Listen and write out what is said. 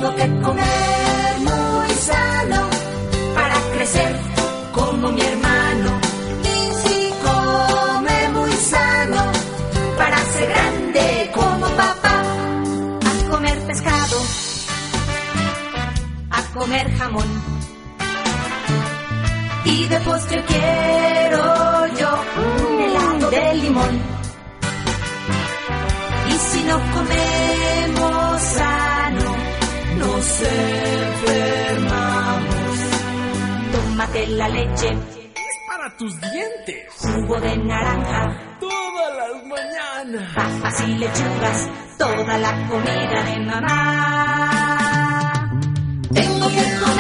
Tengo que comer muy sano para crecer como mi hermano. Y si come muy sano para ser grande como papá. A comer pescado, a comer jamón. Y de postre quiero yo un helado de limón. Y si no comemos sano, nos enfermamos. Tómate la leche, es para tus dientes. Jugo de naranja, todas las mañanas. Papas y lechugas, toda la comida de mamá. Tengo que comer